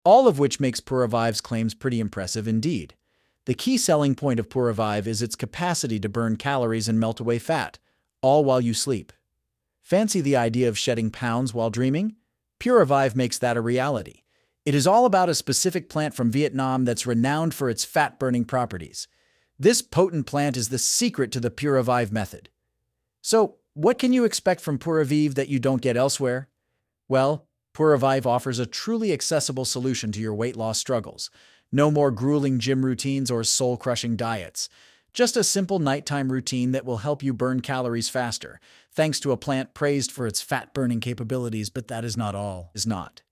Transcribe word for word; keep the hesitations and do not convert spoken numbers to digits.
All of which makes Puravive's claims pretty impressive indeed. The key selling point of Puravive is its capacity to burn calories and melt away fat, all while you sleep. Fancy the idea of shedding pounds while dreaming? Puravive makes that a reality. It is all about a specific plant from Vietnam that's renowned for its fat-burning properties. This potent plant is the secret to the Puravive method. So, what can you expect from Puravive that you don't get elsewhere? Well, Puravive offers a truly accessible solution to your weight loss struggles. No more grueling gym routines or soul-crushing diets. Just a simple nighttime routine that will help you burn calories faster, thanks to a plant praised for its fat-burning capabilities, but that is not all. Is not.